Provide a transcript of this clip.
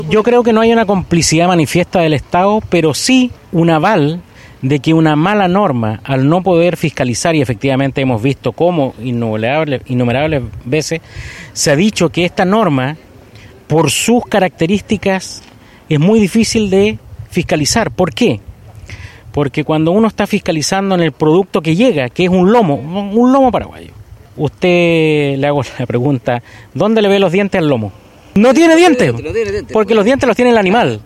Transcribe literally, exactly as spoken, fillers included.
Yo creo que no hay una complicidad manifiesta del Estado, pero sí un aval de que una mala norma, al no poder fiscalizar, y efectivamente hemos visto cómo innumerables, innumerables veces se ha dicho que esta norma, por sus características, es muy difícil de fiscalizar. ¿Por qué? Porque cuando uno está fiscalizando en el producto que llega, que es un lomo, un lomo paraguayo, usted, le hago la pregunta, ¿dónde le ve los dientes al lomo? No tiene dientes, porque los dientes los tiene el animal.